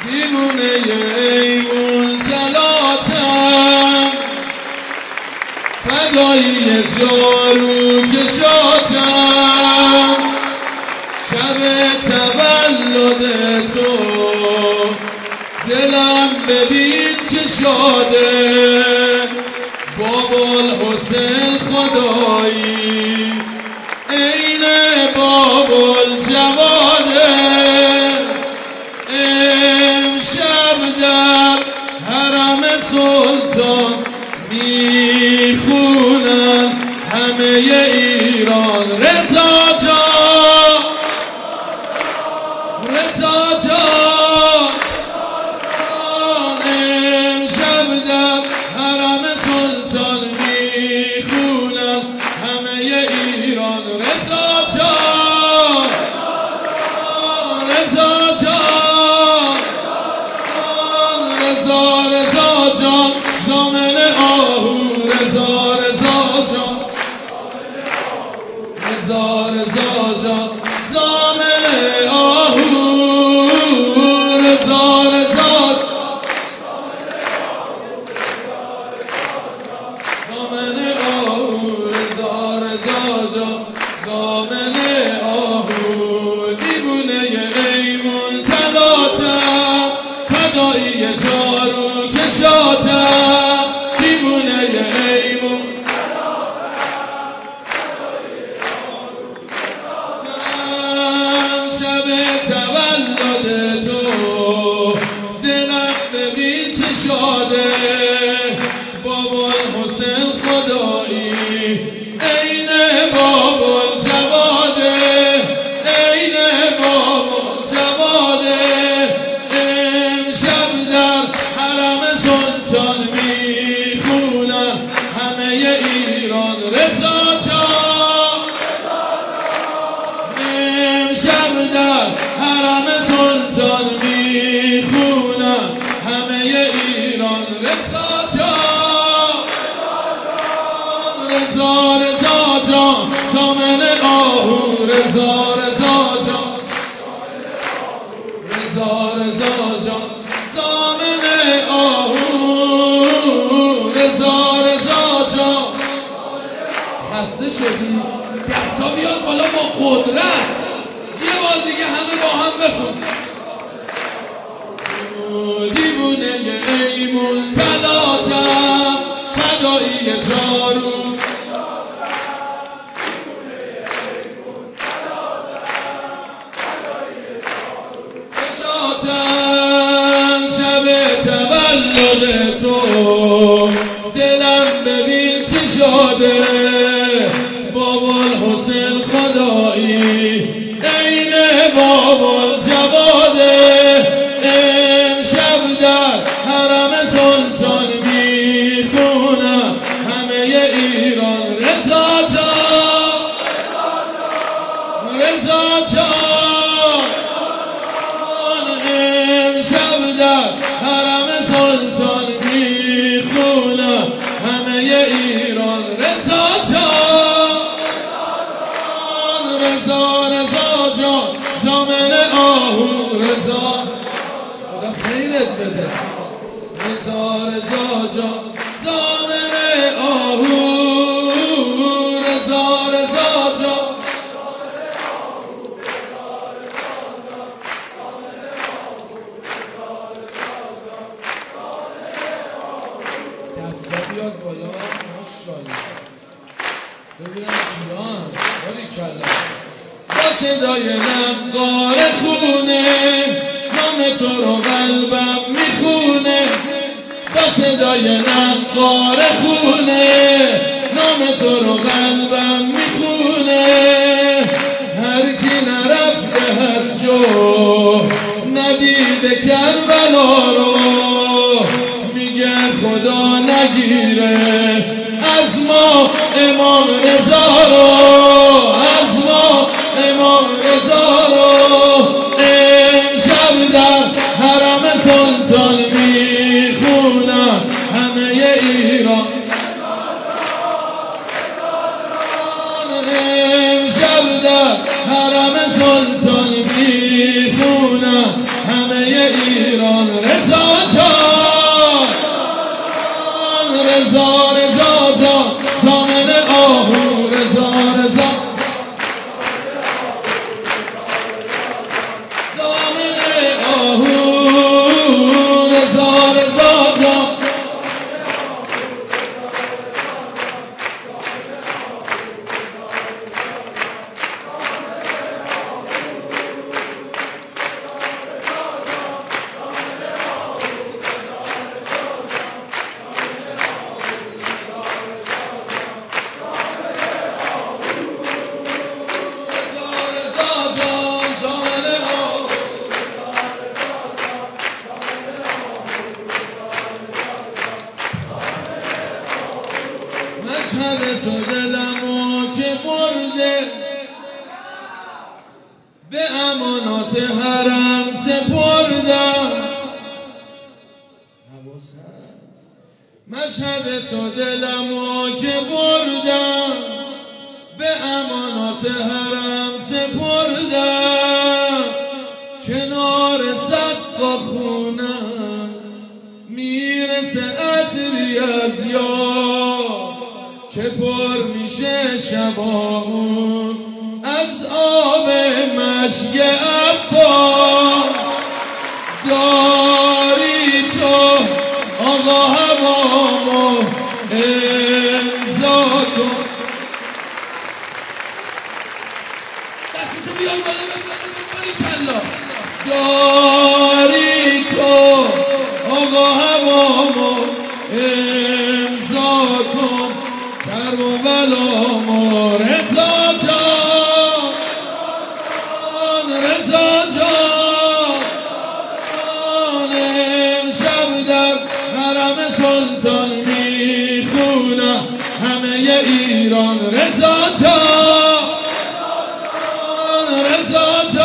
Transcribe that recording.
دیوونه ایمون تلاتم، فدایی جارو چشاتم، شب تولد تو دلم ببین چه شاده، بابا الحسین خدایی عین بابا الجواده، امشب در حرم سلطان میخونن همه ایران. رضا جان، رضا جان، امشب در حرم سلطان میخونن همه ایران. رضا جان، رضا جان، رضا رضا جان زامن آهو. رضا رضا جان، رضا رضا جان زامن آهو. رضا رضا زامن آهو. رضا رضا جان زامن آهو. دیوونه ایمون تلاتم، فدایی جارو چشاتم، دیوونه ایمون شب تولد تو دلم ببین چه شاده، بابا الحسین خدایی عین بابا الجواده، عین بابا الجواده، امشب در حرم سلطان میخونن همه ایران. رضا جان، امشب در حرم سلطان میخونن همه ایران. رضا جان، رضا رضا جان زامن آهو. رضا رضا جان، رضا رضا جان زامن آهو. رضا رضا جان خسته شدی؟ دستا بیاد بالا با قدرت، یه بار دیگه همه با هم بخون. دیوونه ایمون تلاتم، فدایی جارو چشاتم، شب تولد تو دلم ببین چه شاده، بابا الحسین خدایی عین بابا الجواده، امشب در حرم سلطان میخونن همه ایران. رضا جان، رضا جان، امشب در حرم سلطان میخونن همه ایران. رضا جان، رضا رضا جان زامن آهو. رضا خدا خیرت بده. رضا رضا جان زامن آهو. رضا رضا جان دستا بیاد بالا. ماشاءالله ببینم چیان باریکلا. با صدای نقار خونه نام تو رو قلبم میخونه، با صدای نقار خونه نام تو رو قلبم میخونه. هر کی نرفته هر جو ندیده کربلا رو، میگه خدا نگیره از ما امام رضا رو، از ما امام رضا رو. امشب در حرم سلطان میخونن همه ایران. امشب در حرم سلطان میخونن همه ایران. ایران رضا جان، رضا رضا جان زامن آهو رضا رضا زامن آهو رضا رضا جان مشهد تو دلمو که برده به امانات حرم سپردم. مشهد تو دلمو که بردم به امانات حرم سپردم. کنار سقف خونت میرسه عطری از یاس که پر میشه شباهون از آب مشک عباس. داری تو آقا هوامو امضا کن. دستتو بیار بالا بزنی کلا. داری تو آقا هوامو امضا کن. کرب و بلامو رضا جان، رضا جان. امشب در حرم سلطان میخونم همه ایران رضا جان، رضا جان.